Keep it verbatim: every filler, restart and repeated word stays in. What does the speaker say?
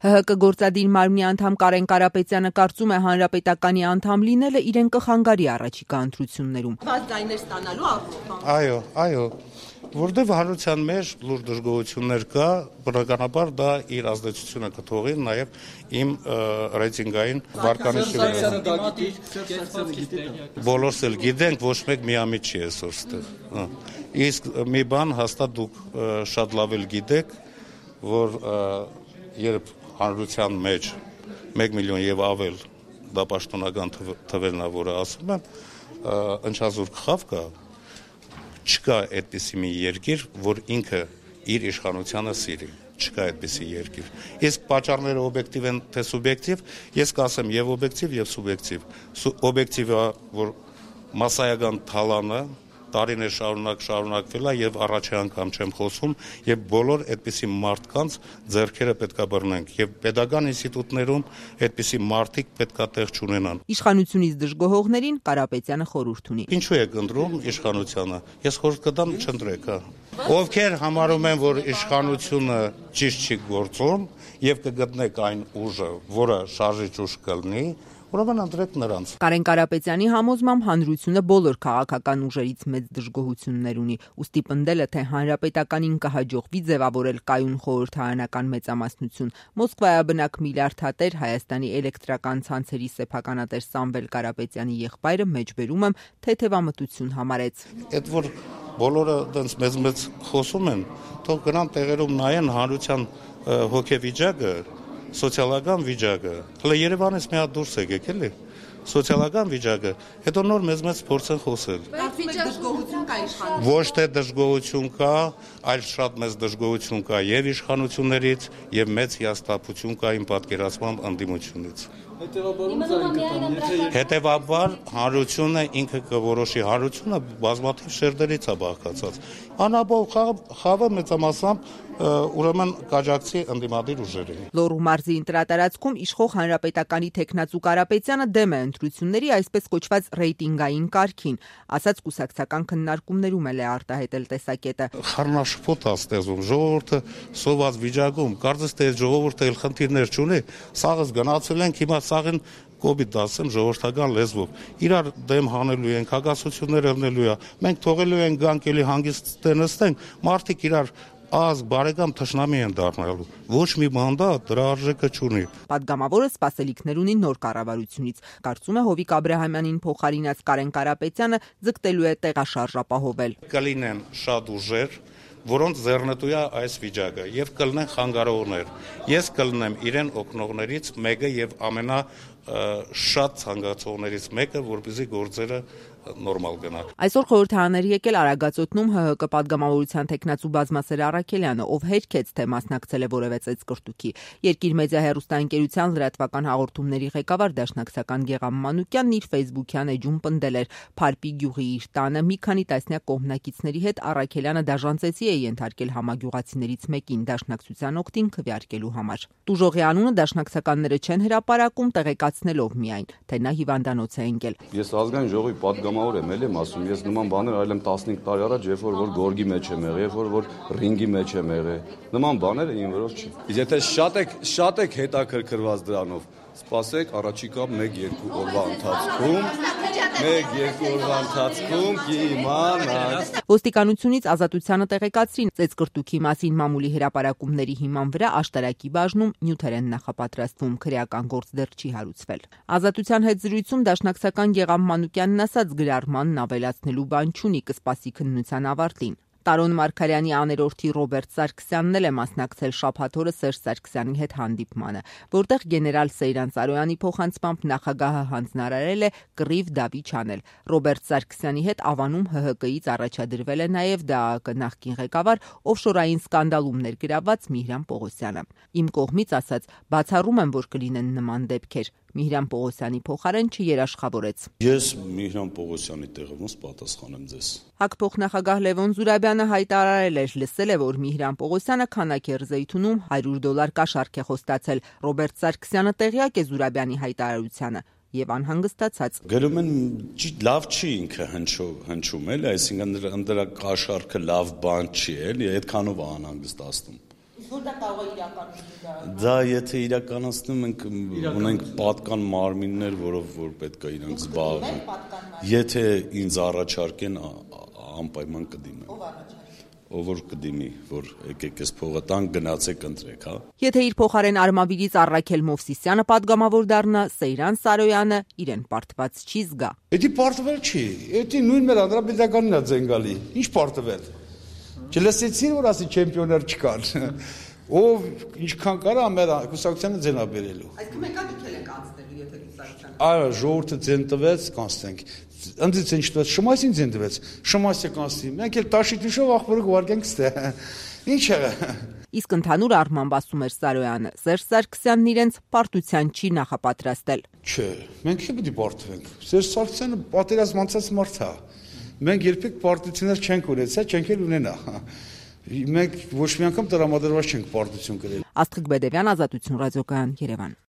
Հ Հ Կ գործադիր մարմնի անդամ Կարեն Կարապետյանը կարծում է հանրապետականի անդամ լինելը իրեն կխանգարի առաջիկա ընտրություններում։ Բաց ձայներ ստանալու առումով։ Այո, այո, որտեղ հանրության մեջ լուրջ դժգոհություններ կա, բնականաբար դա իր ազդեցությունը կթողի նաև իմ ռեյտինգային վարկանիշի։ Բոլորս էլ գիտենք, ոչ մեկ միամիտ չի այսօր ստեղ։ Իսկ մի բան հաստատ դուք շատ լավ էլ գիտեք, որ երբ հանրության մեջ մեկ միլիոն եւ ավել դա պաշտոնական թվերն ա, որը ասում եմ, ընչազուրկ խավ կա, չկա այդպիսի մի երկիր, որ ինքը իր իշխանությանը սիրի, չկա այդպիսի երկիր։ Իսկ պատճառները օբյեկտիվ են, թե սուբյեկտիվ, ես կասեմ եւ օբյեկտիվ եւ սուբյեկտիվ։ Օբյեկտիվը, որ մասսայական թալանը տարիներ շարունակ շարունակվել է եւ առաջի անգամ չեմ խոսում եւ բոլոր այդպիսի մարդկանց ձեռքերը պետքա բռնենք եւ pedagogan ինստիտուտներում այդպիսի մարդիկ պետքա տեղ չունենան։ Իշխանությունից դժգոհողներին Կարապետյանը խորհուրդ ունի։ Ինչու է ընտրում իշխանությանը։ Ես խորհուրդ կտամ չընտրեք, հա։ Ովքեր համարում են, որ իշխանությունը ճիշտ չի գործում եւ կգտնեք այն ուժը, որը շարժիչ ուժ կլինի, ուրեմն ընտրեք նրանց։ Կարեն Կարապետյանի համոզմամբ հանրությունը բոլոր քաղաքական ուժերից մեծ դժգոհություններ ունի, ուստի պնդել է, թե հանրապետականին կհաջողվի ձևավորել կայուն խորհրդարանական մեծամասնություն։ Մոսկվայաբնակ միլիարդատեր Հայաստանի էլեկտրական ցանցերի սեփականատեր Սամվել Կարապետյանի եղբայրը մեջբերում եմ թեթևամտություն համարեց։ Այդ որ բոլորը դենց մեծ-մեծ խոսում են, թող գնան տեղերում նայեն հանրության հոգեվիճակը, սոցիալական վիճակը, հələ Երևանից մի հատ դուրս եկեք էլի, սոցիալական վիճակը, հետո նոր մեծ-մեծ փորձեն խոսել։ Դժգոհություն կա իշխանությունից։ Ոչ թե դժգոհություն կա, այլ շատ մեծ դժգոհություն կա եւ իշխանություններից եւ մեծ հիասթափություն կա իմ պատկերացմամբ ընդդիմությունից։ Հետևաբար հանրությունը ինքը կորոշի, հանրությունը բազմաթիվ շերտերից է բաղկացած։ Անաբով խավը մեծամասամբ ուրեմն կաջակցի ընդդիմադիր ուժերին։ Լոռու մարզի ընտրատարածքում իշխող հանրապետականի թեկնածու Կարապետյանը դեմ է ընտրությունների այսպես կոչված ռեյտինգային կարգին, ասաց կուսակցական քննարկումներում էլ է արտահայտել տեսակետը։ Խառնաշփոթ է ստեղծում, ժողովուրդը սոված վիճակում, կարծես թե ժողովուրդը էլ խնդիրներ չունի, սաղս գնացել ենք, հիմա սաղին կոպիտ ասեմ ժողովրդական լեզվով։ Իրար դեմ հանելու ենք, հակասություններ ելնելու է։ Մենք թողելու ենք գանք էլի հանգիստ նստենք, մարդիկ իրար ազգ բարեկամ թշնամի են դառնալու։ Ոչ մի մանդատ դրա արժեքը չունի։ Պատգամավորը սպասելիքներ ունի նոր կառավարությունից։ Կարծում է Հովիկ Աբրահամյանին փոխարինած Կարեն Կարապետյանը ձգտելու է տեղաշարժ ապահովել։ Կլինեն շատ ուժեր, որոնց ձեռնտու է այս վիճակը եւ կլինեն խանգարողներ։ Ես կլինեմ իրեն օգնողներից մեկը եւ ամենա շատ ցանկացողներից մեկը, որպեսզի գործերը նորմալ գնա։ Այսօր խորհրդարաններ եկել Արագածոտնում Հ Հ Կ պատգամավորության թեկնածու Բազմասեր Առաքելյանը, ով հերքեց, թե մասնակցել է որևէ ծեծկրտուքի։ Երկիր մեդիա հեռուստաընկերության լրատվական հաղորդումների ղեկավար դաշնակցական Գեգամ Մանուկյանն իր ֆեյսբուքյան էջում պնդել էր. Փարպի գյուղի իր տանը մի քանի տասնյակ կողմնակիցների հետ Առաքելյանը դաժանցեցի է ենթարկել համագյուղացիներից մեկին դաշնակցության օգտին քվեարկելու համար։ Տուժողի անունը դաշնակցականները չեն հրապարակում, տեղեկացնելով միայն, թե նա հիվանդանոց է ընկել։ Ես ազգային ժողովի պատգամավոր եմ, էլի եմ ասում, ես նման բաներ այլ եմ տասնհինգ տարի առաջ, երբ որ որ գորգի մեջ եմ եղել, երբ որ որ ռինգի մեջ եմ եղել։ Նման բաները իմ վրով չի։ Իսկ եթե շատ եք շատ եք հետաքրքրված դրանով, սպասեք առաջիկա մեկ-երկու օրվա ընթացքում, մեկ-երկու օրվա ընթացքում կիմանաք։ Ոստիկանությունից ազատությանը տեղեկացրին ծեծկրտուքի մասին մամուլի հրապարակումների հիման վրա աշտարակի բաժնում նյութեր են նախապատրաստվում, քրեական գործ դեռ չի հարուցվել։ Ազատության հետ զրույցում դաշնակցական Գեգամ Մանուկյանն ասաց գրառմանն ավելացնելու բան չունի, կսպասի քննության ավարտին։ Տարոն Մարգարյանի աներորդի Ռոբերտ Սարգսյանն էլ է մասնակցել շաբաթ օրը Սերժ Սարգսյանի հետ հանդիպմանը, որտեղ գեներալ Սեյրան Սարոյանի փոխանցմամբ նախագահը հանձնարարել է կռիվ դավիճ անել։ Ռոբերտ Սարգսյանի հետ Ավանում Հ Հ Կ-ից առաջադրվել է նաև Դե Ա Կ նախկին ղեկավար օֆշորային սկանդալում ներգրավված Միհրան Պողոսյանը։ Իմ կողմից ասած, բացառում եմ, որ կլինեն նման դեպքեր։ Միհրան Պողոսյանի փոխարեն չերաշխավորեց։ Ես Միհրան Պողոսյանի տեղը ոնց պատասխանեմ ձեզ։ ՀԱԿ փոխնախագահ Լևոն Զուրաբյանը հայտարարել էր, լսել է, որ Միհրան Պողոսյանը քանաքեր Զեյթունում հարյուր դոլար կաշառք է խոստացել։ Ռոբերտ Սարգսյանը տեղյակ է Զուրաբյանի հայտարարությանը եւ անհանգստացած։ Գրում են լավ չի ինքը հնչում, հնչում էլի, այսինքն դրա կաշառքը լավ բան չի էլի, այդքանով է անհանգստացնում։ որ դա կարող է իրականացնել։ Դա եթե իրականացնում ենք ունենք պատկան մարմիններ, որով որ պետք է իրանք զբաղվեն։ Եթե ինձ առաջարկեն անպայման կդիմեմ։ Ով առաջարկի։ Ով որ կդիմի, որ եկեք այս փողը տան գնացեք ընտրեք, հա։ Եթե իր փոխարեն Արմավիրից Առաքել Մովսիսյանը падգամավոր դառնա, Սեյրան Սարոյանը իրեն պարտված չի զգա։ Էդի պարտվել չի, էդի նույն մեր անդրապետականին է ձենգալի, ինչ պարտվել։ Չլսեցին, որ ասի չեմպիոններ չկան, ով ինչքան կարա մեր կուսակցությանը ձենա բերելու։ Այսինքն մեկա դուք եք անցնելու, եթե կուսակցությանը։ Այո, ժողովուրդը ձեն տվեց, կանցնենք։ Ընդից ինչ տվեց, շմասին ձեն տվեց, շմասը կանցնի։ Մենք էլ տաշի դիշով ախորը գվարկենք ստե։ Ինչ եղա։ Իսկ ընդհանուր առմամբ ասում էր Սարոյանը, Սերժ Սարգսյանն իրենց պարտության չի նախապատրաստել։ Չէ, մենք չէ պիտի պարտվենք։ Սերժ Սարգսյանը պատերազմ անցած մարդ է։ Մենք երբեք պարտություններ չենք ունեցա, չենք էլ ունենա։ Մենք ոչ մի անգամ տրամադրված չենք պարտություն կրել։ Աստղիկ Բեդևյան, Ազատություն ռադիոկայան, Երևան։